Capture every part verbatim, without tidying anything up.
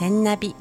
天ナビ。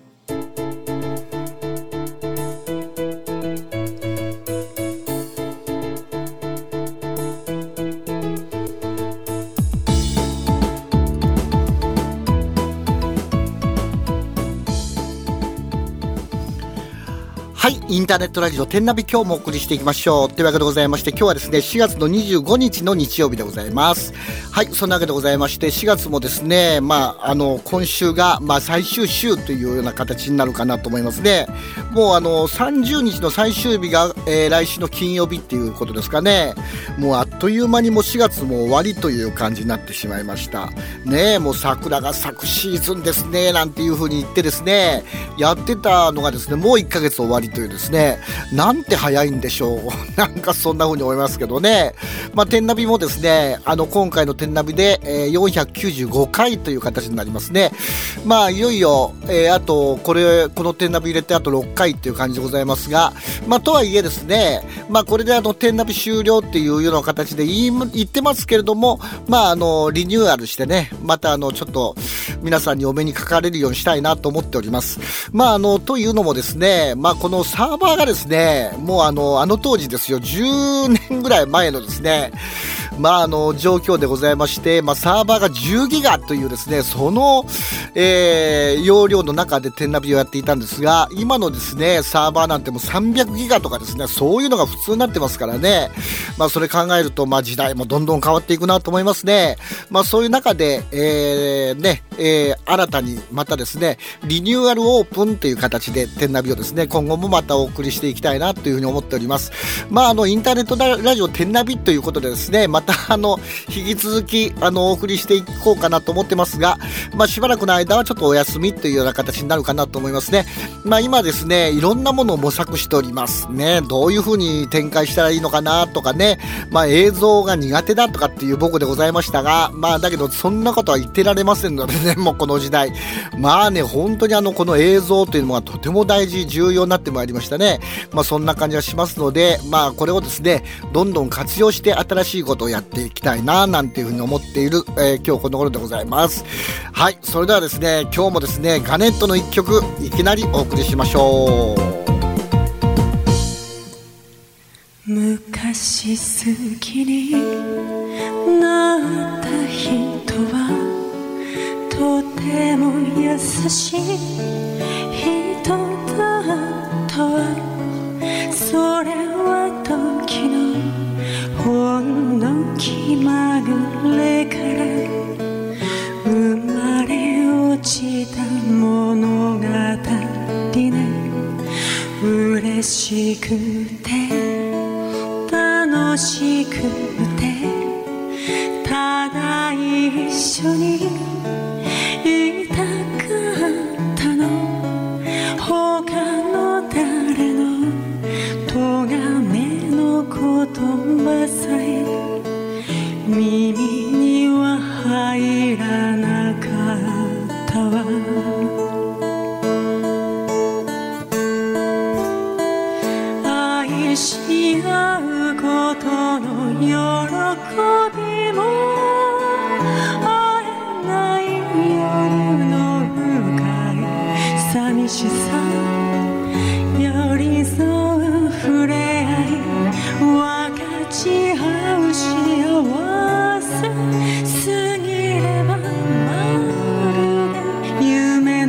はい、インターネットラジオ天ナビ、今日もお送りしていきましょうというわけでございまして、今日はですねしがつのにじゅうごにちの日曜日でございます。はい、そんなわけでございまして、しがつもですね、まあ、あの今週が、まあ、最終週というような形になるかなと思いますね。もうあのさんじゅうにちの最終日が、えー、来週の金曜日っていうことですかね。もうあっという間にもうしがつも終わりという感じになってしまいましたね。もう桜が咲くシーズンですねなんていう風に言ってですねやってたのがですね、もういっかげつ終わりというですね、なんて早いんでしょうなんかそんな風に思いますけどね。まあ天ナビもですね、あの今回の天ナビで、えー、よんひゃくきゅうじゅうごかいという形になりますね。まあいよいよ、えー、あとこれこの天ナビ入れてあとろっかいという感じでございますが、まあとはいえですね、まあこれであの天ナビ終了っていうような形で言い言ってますけれども、まああのリニューアルしてね、またあのちょっと皆さんにお目にかかれるようにしたいなと思っております。まああのというのもですね、まあこのサーバーがですね、もうあのあの当時ですよ、じゅうねんぐらい前のですね、まああの状況でございまして、まあサーバーがじゅうギガというですね、その、えー、容量の中で天ナビをやっていたんですが、今のですねサーバーなんてもうさんびゃくギガとかですね、そういうのが普通になってますからね。まあそれ考えると、まあ時代もどんどん変わっていくなと思いますね。まあそういう中で、えー、ね、えー、新たにまたですねリニューアルオープンという形で天ナビをですね今後もまたお送りしていきたいなというふうに思っております。まああのインターネットラジオ天ナビということでですね、またあの引き続きあのお送りしていこうかなと思ってますが、まあしばらくの間はちょっとお休みというような形になるかなと思いますね。まあ今ですねいろんなものを模索しておりますね。どういうふうに展開したらいいのかなとかね、まあ映像が苦手だとかっていう僕でございましたが、まあだけどそんなことは言ってられませんのでね、もうこの時代まあね本当にあのこの映像というのがとても大事重要になってまいりましたね。まあそんな感じがしますので、まあこれをですねどんどん活用して新しいことをやっていきたいななんていうふうに思っている、えー、今日この頃でございます。はい、それではですね今日もですねガネットの一曲いきなりお送りしましょう。 昔好きになった人はとても優しい人だったわ。それは時のほんの気まぐれから生まれ落ちた物語ね。嬉しくて楽しくてただ一緒にいたかったの。他の誰の咎めの言葉さえ耳には入らなかったわ。愛し合うことの喜びも会えない夜の深い寂しさ寄り添う触れ合い分かち合う幸せ過ぎればまるで夢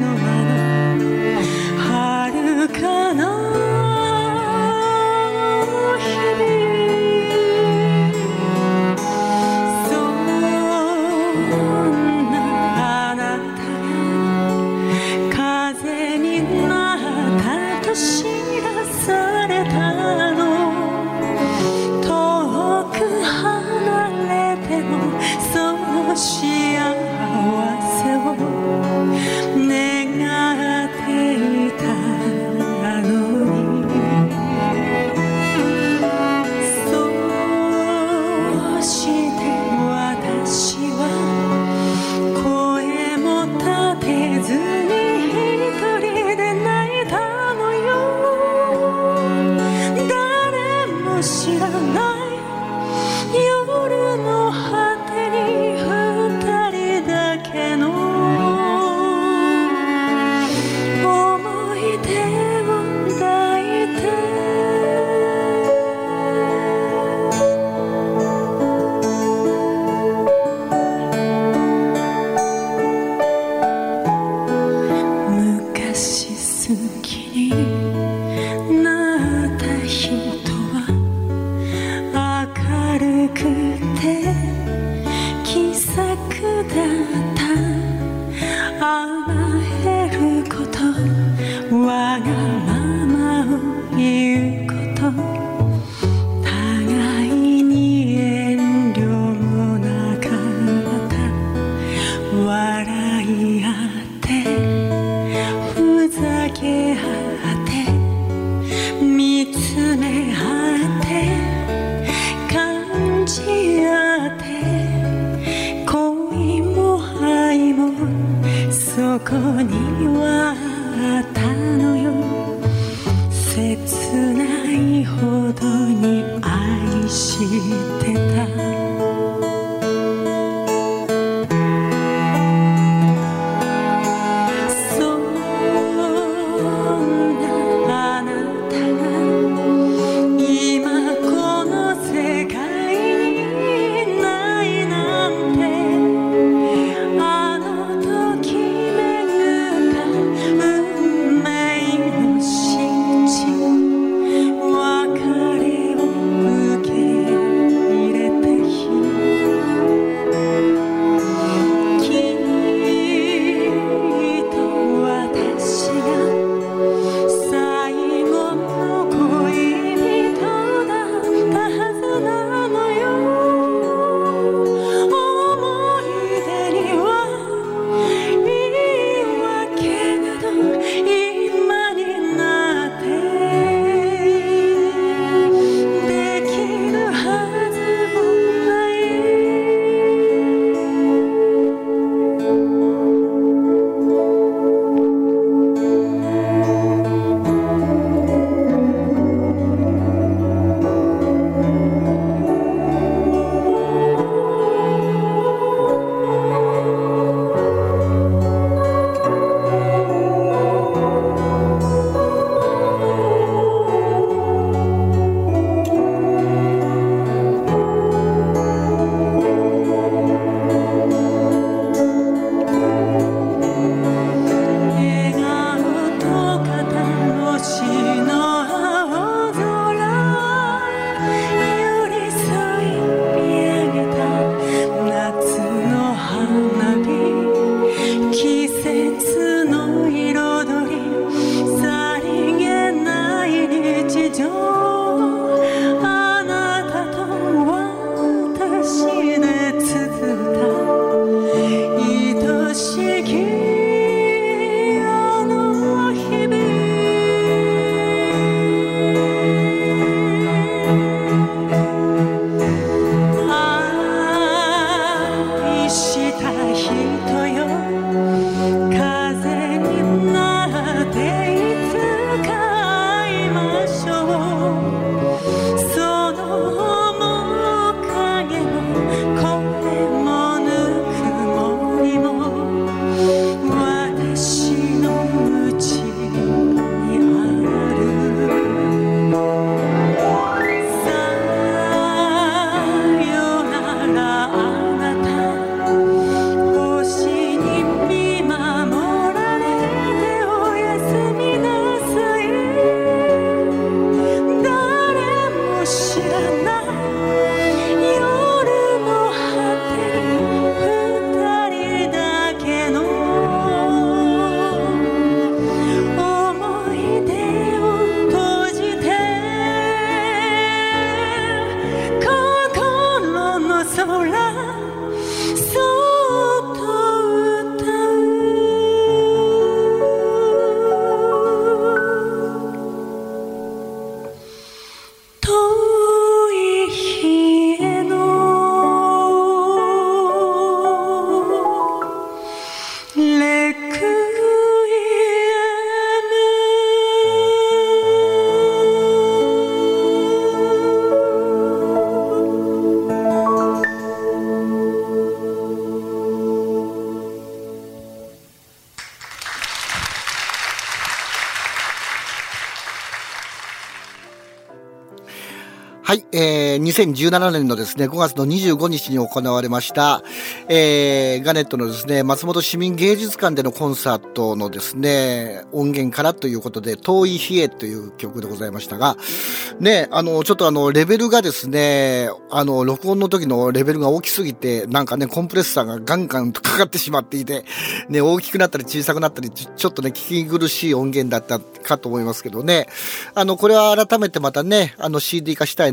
笑い合ってふざけ合って見つめ合って感じ合って恋も愛もそこにはあったのよ切ないほどに愛してたはい、えー、にせんじゅうななねんのですねごがつのにじゅうごにちに行われました、えー、ガネットのですね松本市民芸術館でのコンサートのですね音源からということで遠い日へという曲でございましたがね、あのちょっとあのレベルがですねあの録音の時のレベルが大きすぎてなんかねコンプレッサーがガンガンとかかってしまっていてね大きくなったり小さくなったりちょっとね聞き苦しい音源だったかと思いますけどねあのこれは改めてまたねあの シーディー 化したいな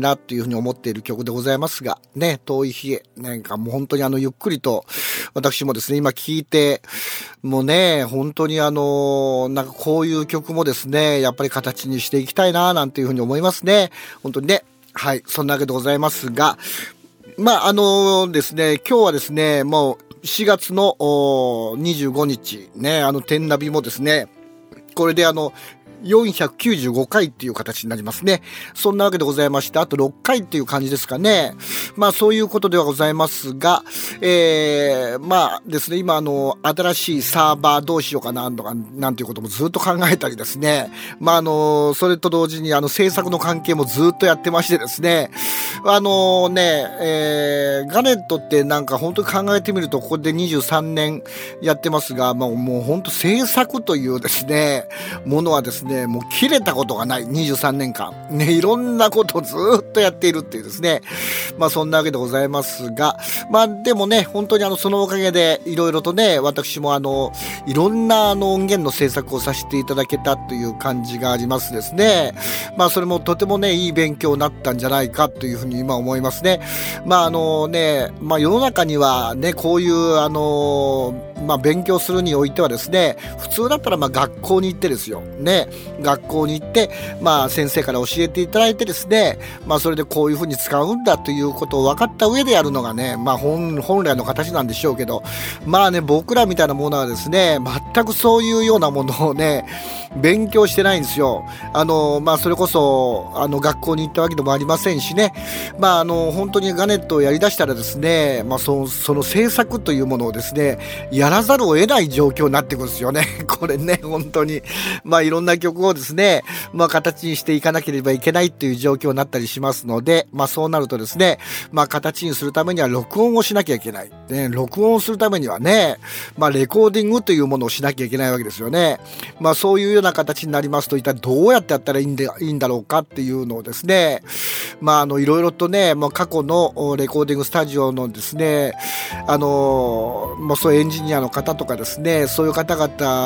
なっていうふうに思っている曲でございますが、ね、遠い日へ、なんかもう本当にあの、ゆっくりと、私もですね、今聴いて、もうね、本当にあの、なんかこういう曲もですね、やっぱり形にしていきたいな、なんていうふうに思いますね。本当にね。はい、そんなわけでございますが、まあ、あのですね、今日はですね、もうしがつのにじゅうごにち、ね、あの、天ナビもですね、これであの、よんひゃくきゅうじゅうごかいっていう形になりますね。そんなわけでございまして、あとろっかいっていう感じですかね。まあそういうことではございますが、えー、まあですね、今あの、新しいサーバーどうしようかな、とか、なんていうこともずっと考えたりですね。まああの、それと同時にあの、制作の関係もずっとやってましてですね。あのね、えー、ガネットってなんか本当に考えてみると、ここでにじゅうさんねんやってますが、まあもう本当制作というですね、ものはですね、もう切れたことがないにじゅうさんねんかんね、いろんなことをずっとやっているっていうですね、まあそんなわけでございますが、まあでもね、本当にあのそのおかげでいろいろとね、私もあのいろんなあの音源の制作をさせていただけたという感じがありますですね。まあそれもとてもね、いい勉強になったんじゃないかというふうに今思いますね。まああのね、まあ世の中にはね、こういうあのまあ勉強するにおいてはですね、普通だったらまあ学校に行ってですよね、学校に行って、まあ先生から教えていただいてですね、まあそれでこういうふうに使うんだということを分かった上でやるのがね、まあ本、本来の形なんでしょうけど、まあね、僕らみたいなものはですね、全くそういうようなものをね、勉強してないんですよ。あの、まあそれこそ、あの学校に行ったわけでもありませんしね、まああの、本当にガネットをやり出したらですね、まあその、その制作というものをですね、やらざるを得ない状況になってくるんですよね。これね、本当に。まあいろんな曲をですね、まあ形にしていかなければいけないっていう状況になったりしますので、まあそうなるとですね、まあ形にするためには録音をしなきゃいけない。ね、録音をするためにはね、まあレコーディングというものをしなきゃいけないわけですよね。まあそういうような形になりますと、一体どうやってやったらいいんで、いいんだろうかっていうのをですね、まああのいろいろとね、まあ過去のレコーディングスタジオのですね、あの、まあそういうエンジニアの方とかですね、そういう方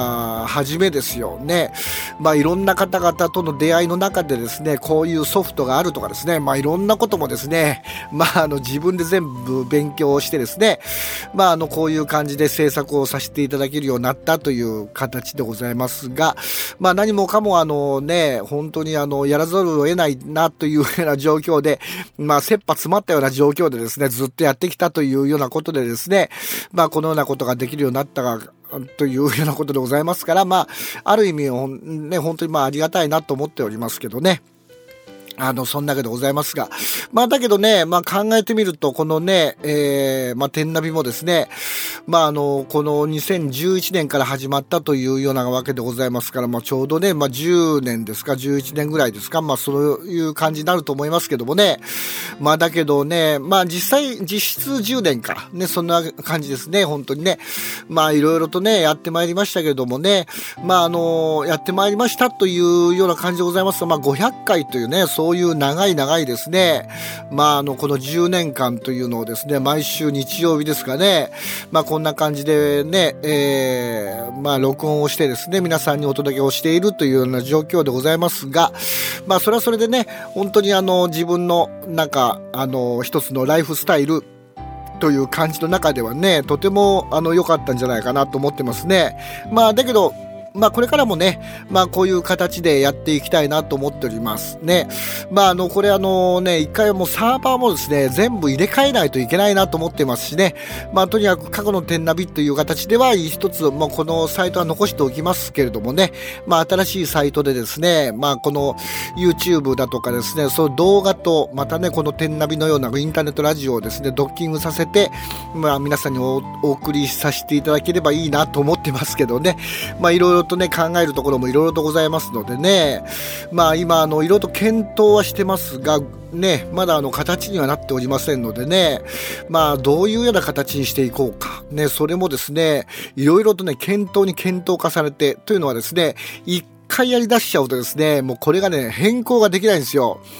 々はじめですよね、まあいろんな方々との出会いの中でですね、こういうソフトがあるとかですね、まあいろんなこともですね、まああの自分で全部勉強してですね、まああのこういう感じで制作をさせていただけるようになったという形でございますが、まあ何もかもあのね、本当にあのやらざるを得ないなというような状況で、まあ切羽詰まったような状況でですね、ずっとやってきたというようなことでですね、まあこのようなことができるようになったが、というようなことでございますから、まあ、ある意味、ね、本当にまあありがたいなと思っておりますけどね。あの、そんなわけでございますが。まあ、だけどね、まあ考えてみると、このね、えー、まあ、天ナビもですね、まああの、このにせんじゅういちねんから始まったというようなわけでございますから、まあちょうどね、まあじゅうねんですか、じゅういちねんぐらいですか、まあそういう感じになると思いますけどもね。まあだけどね、まあ実際、実質じゅうねんか、ね、そんな感じですね、本当にね。まあいろいろとね、やってまいりましたけどもね、まああの、やってまいりましたというような感じでございますが、まあごひゃっかいというね、そういう長い長いですね、まああの、このじゅうねんかんというのをですね、毎週日曜日ですかね、まあこんな感じでね、えー、まあ録音をしてですね、皆さんにお届けをしているというような状況でございますが、まあそれはそれでね、本当にあの、自分のなんか、あの、一つのライフスタイルという感じの中ではね、とてもあの良かったんじゃないかなと思ってますね。まあだけど、まあこれからもね、まあこういう形でやっていきたいなと思っておりますね。まああのこれあのね、一回もうサーバーもですね、全部入れ替えないといけないなと思ってますしね。まあとにかく過去の天ナビという形では一つ、まあこのサイトは残しておきますけれどもね、まあ新しいサイトでですね、まあこの YouTube だとかですね、そういう動画とまたね、この天ナビのようなインターネットラジオをですね、ドッキングさせて、まあ皆さんに お, お送りさせていただければいいなと思ってますけどね。まあいろいろとね、考えるところもいろいろとございますのでね、まあ今あのいろいろと検討はしてますがね、まだあの形にはなっておりませんのでね、まあどういうような形にしていこうかね、それもですね、いろいろとね、検討に検討化されて、というのはですね、一回やり出しちゃうとですね、もうこれがね、変更ができないんですよ。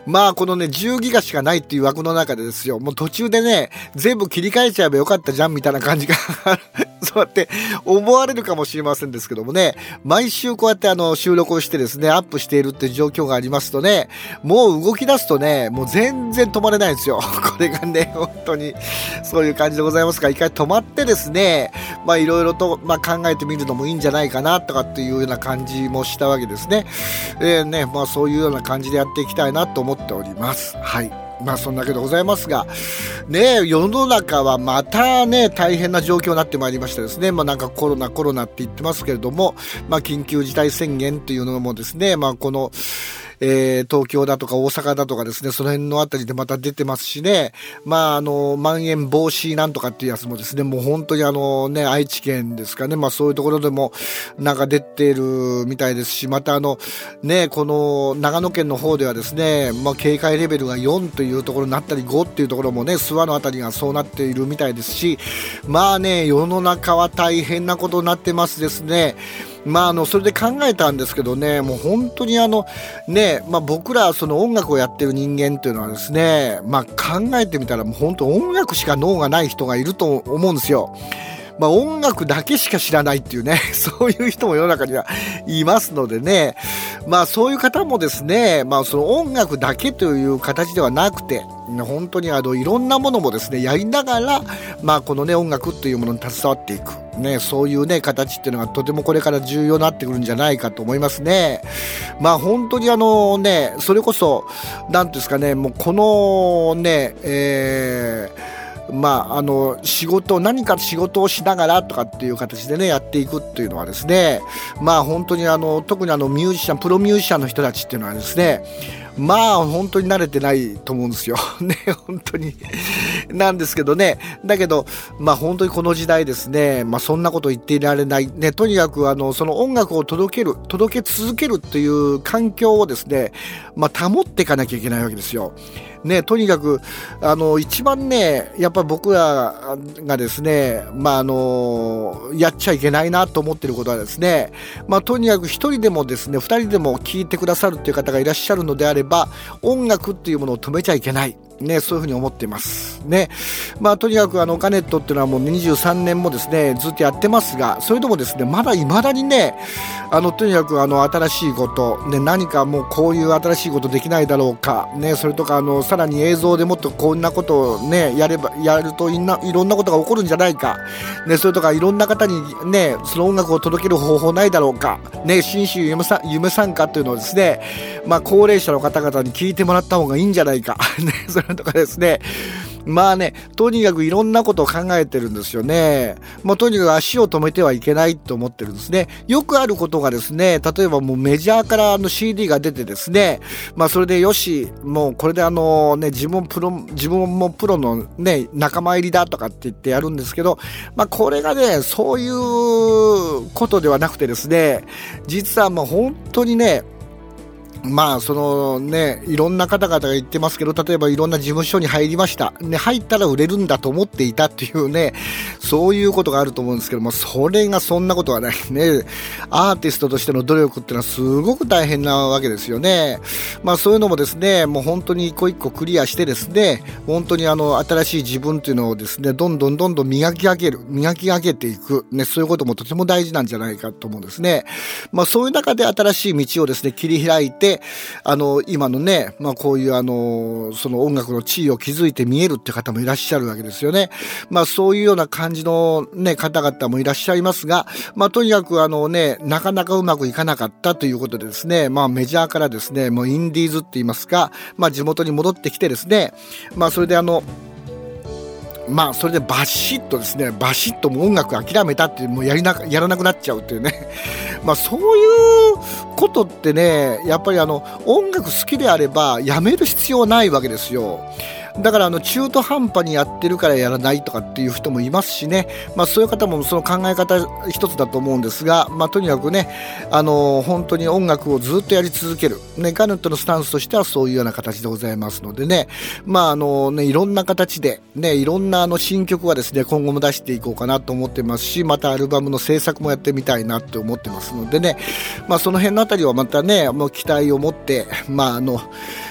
まあこのねじゅうギガしかないっていう枠の中でですよ、もう途中でね全部切り替えちゃえばよかったじゃんみたいな感じがそうやって思われるかもしれませんですけどもね、毎週こうやってあの収録をしてですねアップしているっていう状況がありますとね、もう動き出すとねもう全然止まれないんですよこれがね本当にそういう感じでございますが、一回止まってですね、まあいろいろとまあ考えてみるのもいいんじゃないかなとかっていうような感じもしたわけですね。えー、ねまあそういうような感じでやっていきたいなと思っております。はい、まあそんなわけでございますがね、世の中はまたね大変な状況になってまいりましてですね、まあなんかコロナコロナって言ってますけれども、まあ緊急事態宣言っていうのもですね、まあこのえー、東京だとか大阪だとかですね、その辺のあたりでまた出てますしね、まああのまん延防止なんとかっていうやつもですね、もう本当にあのね愛知県ですかね、まあそういうところでもなんか出てるみたいですし、またあのねこの長野県の方ではですね、まあ警戒レベルがよんというところになったりごっていうところもね、諏訪のあたりがそうなっているみたいですし、まあね世の中は大変なことになってますですね。まああのそれで考えたんですけどね、もう本当にあのね、まあ僕らその音楽をやってる人間というのはですね、まあ考えてみたらもう本当音楽しか脳がない人がいると思うんですよ。まあ音楽だけしか知らないっていうね、そういう人も世の中にはいますのでね、まあそういう方もですね、まあその音楽だけという形ではなくて、本当にあのいろんなものもですねやりながら、まあこのね音楽っていうものに携わっていくね、そういうね形っていうのがとてもこれから重要になってくるんじゃないかと思いますね。まあ本当にあのね、それこそなんですかね、もうこのね、えーまあ、あの仕事何か仕事をしながらとかっていう形でねやっていくっていうのはですね、まあ本当にあの特にあのミュージシャンプロミュージシャンの人たちっていうのはですね、まあ本当に慣れてないと思うんですよね、本当になんですけどね、だけどまあ本当にこの時代ですね、まあそんなこと言っていられないね、とにかくあのその音楽を届ける届け続けるっていう環境をですね、まあ保っていかなきゃいけないわけですよ。ね、とにかくあの一番ねやっぱ僕らがですね、まああのやっちゃいけないなと思っていることはですね、まあとにかく一人でもですね二人でも聴いてくださるっていう方がいらっしゃるのであれば、音楽っていうものを止めちゃいけないね、そういうふうに思っていますね。まあとにかくあのガネットっていうのはもうにじゅうさんねんもですねずっとやってますが、それでもですねまだ未だにね、あのとにかくあの新しいことね、何かもうこういう新しいことできないだろうかね、それとかあのさらに映像でもっとこんなことをねやればやるといんないろんなことが起こるんじゃないかね、それとかいろんな方にねその音楽を届ける方法ないだろうかね、新州夢さ夢参加っていうのをですね、まあ高齢者の方々に聞いてもらった方がいいんじゃないかね、それとかですね、まあねとにかくいろんなことを考えてるんですよね。まあとにかく足を止めてはいけないと思ってるんですね。よくあることがですね、例えばもうメジャーからの シーディー が出てですね、まあそれでよしもうこれであのね自分プロ自分もプロのね仲間入りだとかって言ってやるんですけど、まあこれがねそういうことではなくてですね、実はもう本当にね、まあそのねいろんな方々が言ってますけど、例えばいろんな事務所に入りましたね、入ったら売れるんだと思っていたっていうね、そういうことがあると思うんですけども、それがそんなことはないね。アーティストとしての努力っていうのはすごく大変なわけですよね。まあそういうのもですね、もう本当に一個一個クリアしてですね、本当にあの新しい自分っていうのをですねどんどんどんどん磨き上げる磨き上げていくね、そういうこともとても大事なんじゃないかと思うんですね。まあそういう中で新しい道をですね切り開いて、あの今のね、まあ、こういうあのその音楽の地位を築いて見えるって方もいらっしゃるわけですよね。まあそういうような感じのね方々もいらっしゃいますが、まあとにかくあのねなかなかうまくいかなかったということでですね、まあメジャーからですねもうインディーズって言いますか、まあ地元に戻ってきてですね、まあそれであのまあそれでバシッとですねバシッともう音楽諦めたってもうやりなやらなくなっちゃうっていうねまあそういうことってね、やっぱりあの音楽好きであればやめる必要はないわけですよ。だからあの中途半端にやってるからやらないとかっていう人もいますしね、まあそういう方もその考え方一つだと思うんですが、まあとにかくねあの本当に音楽をずっとやり続けるね、ガネットのスタンスとしてはそういうような形でございますのでね、まああのねいろんな形でねいろんなあの新曲はですね今後も出していこうかなと思ってますし、またアルバムの制作もやってみたいなと思ってますのでね、まあその辺のあたりはまたねもう期待を持ってまああの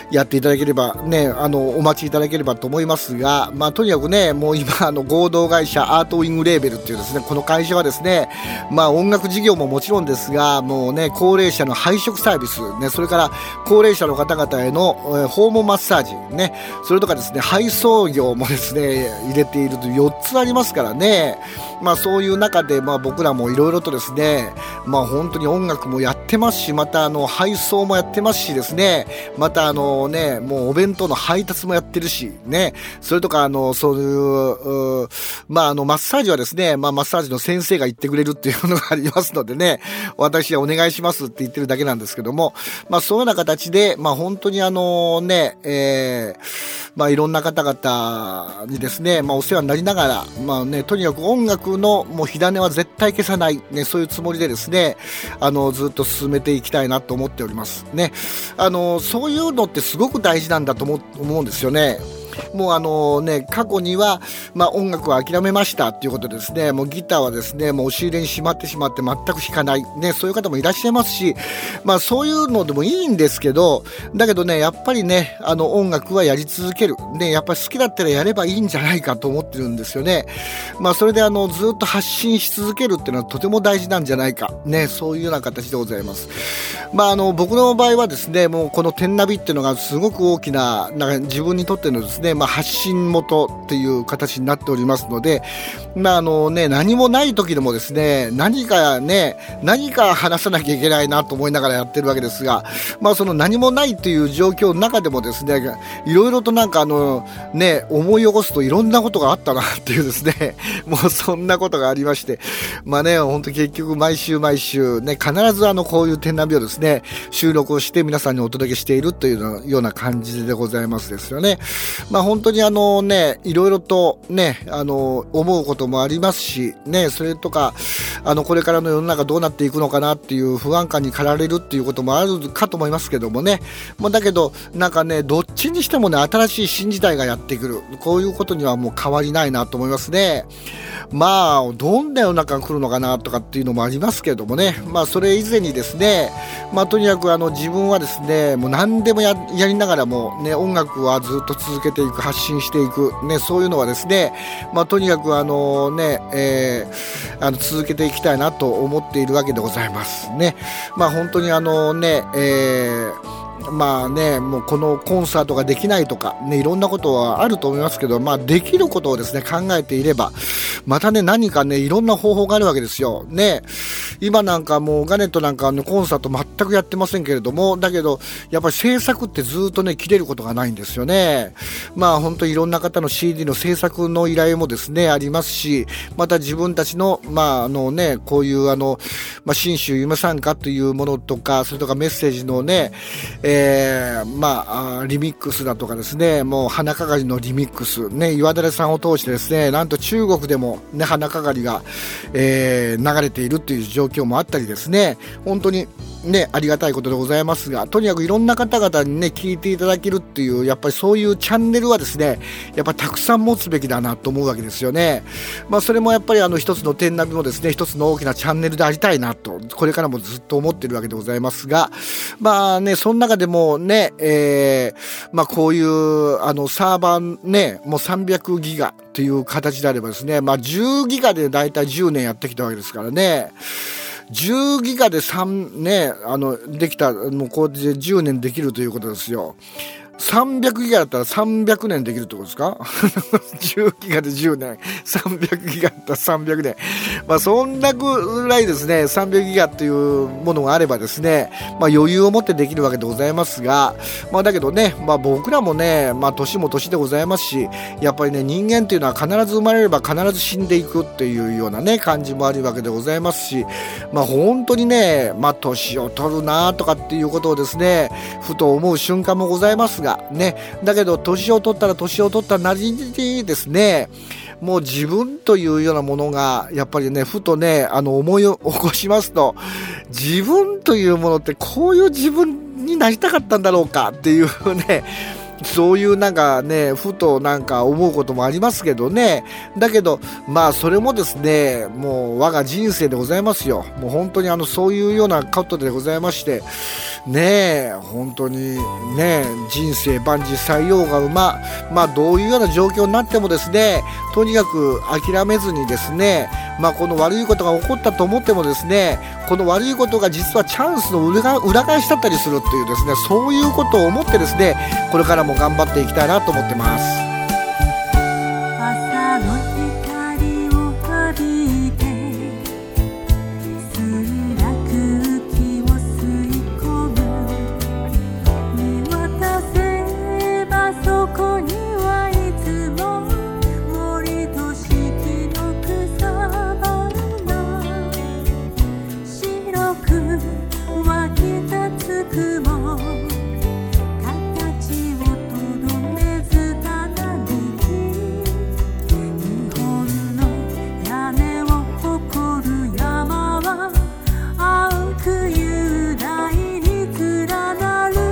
やっていただければね、あのお待ちいただければと思いますが、まあとにかくね、もう今あの合同会社アートウィングレーベルっていうですね、この会社はですね、まあ音楽事業ももちろんですが、もうね高齢者の配食サービスね、それから高齢者の方々への、えー、訪問マッサージね、それとかですね配送業もですね入れているとよっつありますからね。まあそういう中でまあ僕らもいろいろとですね、まあ本当に音楽もやってますし、またあの配送もやってますしですね、またあのねもうお弁当の配達もやってるしね、それとかあのそういう、うまああのマッサージはですね、まあマッサージの先生が言ってくれるっていうのがありますのでね、私はお願いしますって言ってるだけなんですけども、まあそういうような形でまあ本当にあのね、えー、まあいろんな方々にですね、まあお世話になりながら、まあねとにかく音楽のもう火種は絶対消さないね、そういうつもりでですね、あのずっと進めていきたいなと思っておりますね。あのそういうのってすごく大事なんだと思うんですよね。もうあのね過去には、まあ、音楽は諦めましたっていうことでですね、もうギターはですねもう押し入れにしまってしまって全く弾かない、ね、そういう方もいらっしゃいますし、まあそういうのでもいいんですけど、だけどねやっぱりねあの音楽はやり続ける、ね、やっぱり好きだったらやればいいんじゃないかと思ってるんですよね。まあそれであのずっと発信し続けるっていうのはとても大事なんじゃないか、ね、そういうような形でございます。まああの僕の場合はですね、もうこの天ナビっていうのがすごく大きな、なんか自分にとってのですね、まあ、発信元っていう形になっておりますので、まああのね、何もない時でもですね、何かね何か話さなきゃいけないなと思いながらやってるわけですが、まあその何もないという状況の中でもですね、いろいろとなんかあのね思い起こすといろんなことがあったなっていうですね、もうそんなことがありまして、まあね本当結局毎週毎週ね必ずあのこういう天ナビをですね収録をして皆さんにお届けしているというような感じでございますですよね。まあ本当にあのねいろいろとねあの思うこともありますしね、それとかあのこれからの世の中どうなっていくのかなっていう不安感に駆られるっていうこともあるかと思いますけどもね、まあ、だけどなんかねどっちにしてもね新しい新時代がやってくる、こういうことにはもう変わりないなと思いますね。まあどんな世の中が来るのかなとかっていうのもありますけどもね、まあそれ以前にですね、まあとにかくあの自分はですねもう何でも や, やりながらもね音楽はずっと続けていく、発信していくね、そういうのはですね、まあとにかくあのね、えー、あの続けていきたいなと思っているわけでございますね。まあ本当にあのね、えーまあね、もうこのコンサートができないとか、ね、いろんなことはあると思いますけど、まあできることをですね考えていればまたね何かねいろんな方法があるわけですよね。今なんかもうガネットなんかのコンサート全くやってませんけれども、だけどやっぱり制作ってずっとね切れることがないんですよね。まあ本当にいろんな方の シーディー の制作の依頼もですねありますし、また自分たちのまああのねこういうあの、まあ、新州夢参加というものとか、それとかメッセージのね、えー、まあリミックスだとかですね、もう花かがりのリミックスね、岩垂さんを通してですね、なんと中国でもね花かがりが、えー、流れているという状況今日もあったりですね、本当にねありがたいことでございますが、とにかくいろんな方々にね聞いていただけるっていう、やっぱりそういうチャンネルはですねやっぱりたくさん持つべきだなと思うわけですよね。まあそれもやっぱりあの一つの天ナビもですね一つの大きなチャンネルでありたいなとこれからもずっと思っているわけでございますが、まあねその中でもね、えー、まあこういうあのサーバーねもうさんびゃくギガという形であればですね、まあじゅうギガでだいたいじゅうねんやってきたわけですからね、じゅうギガでさんねあのできた、もうこうでじゅうねんできるということですよ。さんびゃくギガだったらさんびゃくねんできるってことですかじゅうギガでじゅうねん、さんびゃくギガだったらさんびゃくねん、まあそんなぐらいですねさんびゃくギガっていうものがあればですね、まあ余裕を持ってできるわけでございますが、まあだけどね、まあ僕らもねまあ年も年でございますし、やっぱりね人間っていうのは必ず生まれれば必ず死んでいくっていうようなね感じもあるわけでございますし、まあ本当にねまあ年を取るなとかっていうことをですねふと思う瞬間もございますがね、だけど年を取ったら年を取ったなりにですね、もう自分というようなものがやっぱりねふとねあの思い起こしますと、自分というものってこういう自分になりたかったんだろうかっていうね、 そういうなんかね、ふとなんか思うこともありますけどね。だけどまあそれもですね、もう我が人生でございますよ。もう本当にあのそういうようなことでございましてね、本当にね、人生万事採用が馬、まあどういうような状況になってもですね、とにかく諦めずにですね、まあこの悪いことが起こったと思ってもですね、この悪いことが実はチャンスの裏裏返しだったりするっていうですね、そういうことを思ってですね、これからも頑張っていきたいなと思ってます。 朝の光を浴びて澄んだ空気を吸い込む、見渡せばそこにはいつも森と四季の草花、白く湧き立つ雲、形をとどめずただに日本の屋根を誇る山は青く雄大に連なる。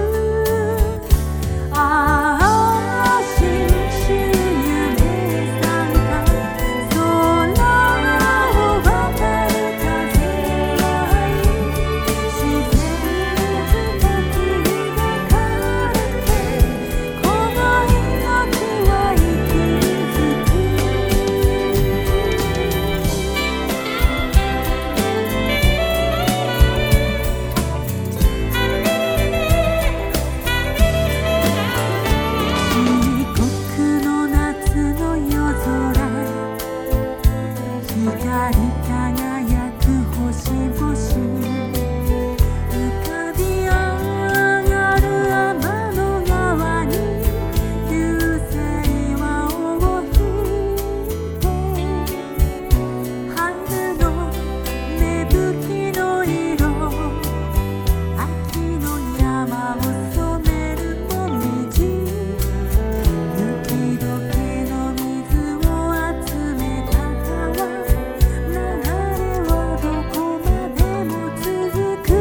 ああ信州夢さんか、空を渡る風はい自然深く抱かれて、この命は息づく。四国の夏の夜空、光り輝く星々、浮かび上がる天の川に流星は尾を引いて、春の芽吹きの色、秋の山を染めるもみじ、雪解けの水を集めた川、流れはどこまでも続く。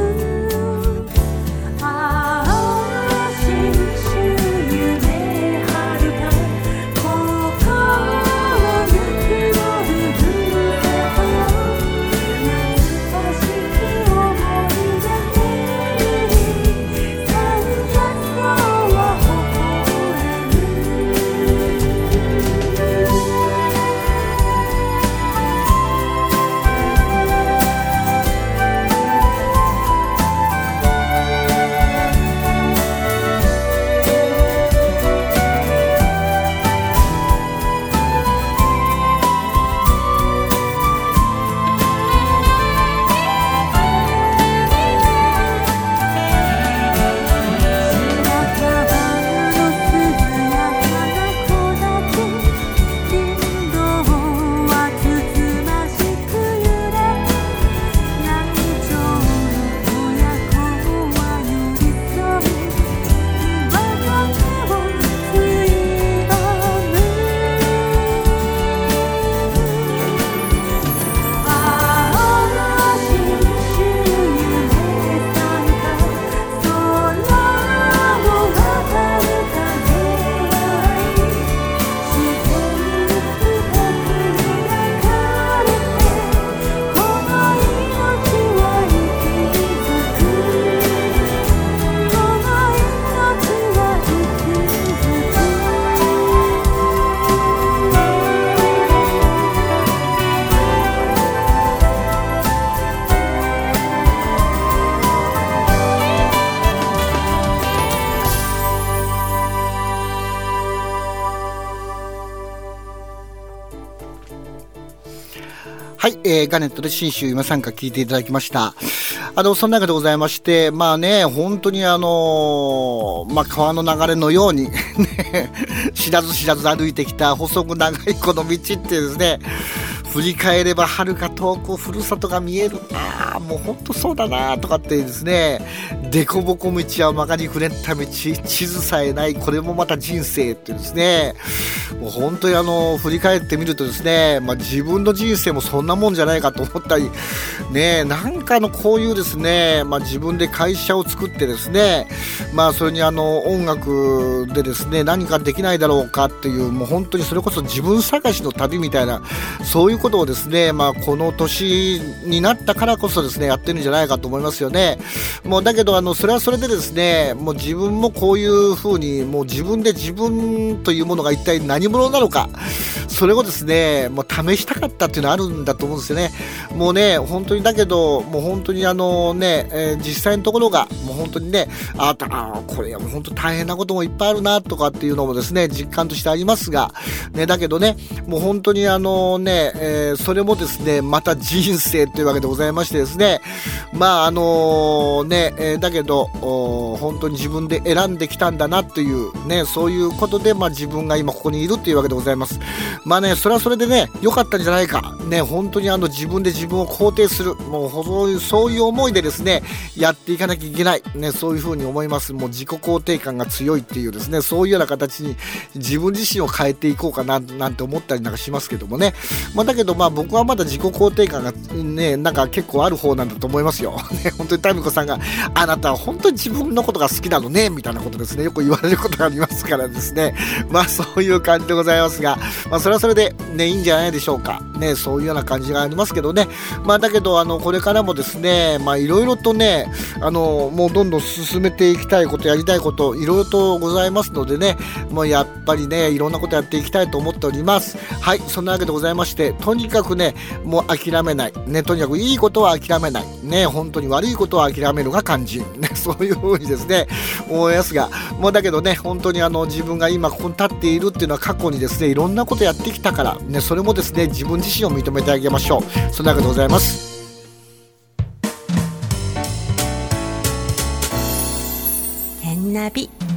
ああ信州夢はるか、心ぬくもるふるさと、懐かしき思い出にさんやそうは誇れる。 はい、えー、ガネットで信州今参加聞いていただきました。あのその中でございまして、まあね、本当にあのー、まあ川の流れのようにね、知らず知らず歩いてきた細く長いこの道ってですね、 振り返れば遥か遠くふるさとが見えるな、もう本当そうだなとかってですね、でこぼこ道は曲がりくねった道、地図さえないこれもまた人生ってですね、もう本当にあの振り返ってみるとですね、まあ、自分の人生もそんなもんじゃないかと思ったりね、なんかのこういうですね、まあ、自分で会社を作ってですね、まあそれにあの音楽でですね何かできないだろうかっていう、もう本当にそれこそ自分探しの旅みたいな、そういうことをですね、まあこの年になったからこそですねやってるんじゃないかと思いますよね。もうだけどあのそれはそれでですね、もう自分もこういう風にもう自分で自分というものが一体何者なのか、それをですねもう試したかったっていうのはあるんだと思うんですよね。もうね本当にだけどもう本当にあのね、えー、実際のところがもう本当にね、ああこれはもう本当大変なこともいっぱいあるなとかっていうのもですね実感としてありますがね、だけどねもう本当にあのね、えー、それもですねまた人生というわけでございましてですね、まああのね、えー、だけど本当に自分で選んできたんだなというね、そういうことでまあ自分が今ここにいるというわけでございます。まあねそれはそれでね良かったんじゃないかね、本当にあの自分で自分を肯定する、もうそういうそういう思いでですねやっていかなきゃいけないね、そういうふうに思います。もう自己肯定感が強いっていうですね、そういうような形に自分自身を変えていこうかななんて思ったりなんかしますけどもね、まあ、だけどまあ僕はまだ自己肯定感がねなんか結構ある方なんだと思いますよ、ね、本当にタミコさんがあなたは本当に自分のことが好きなのねみたいなことですねよく言われることがありますからですね、まあそういう感じでございますが、まあ、それはそれでねいいんじゃないでしょうかね、そういうような感じがありますけどね、まあだけどあのこれからもですねまあいろいろとねあのもうどんどん進めていきたいこと、やりたいこといろいろとございますのでね、もうやっぱりねいろんなことやっていきたいと思っております。はい、そんなわけでございまして、とにかくねもう諦めないね、とにかくいいことは諦めないね、本当に悪いことは諦めるが肝心ね、そういう風にですね思いますが、もうだけどね本当にあの自分が今ここに立っているっていうのは過去にですねいろんなことやってきたからね、それもですね自分自身を認めてあげましょう。そんなわけでございます。 天ナビ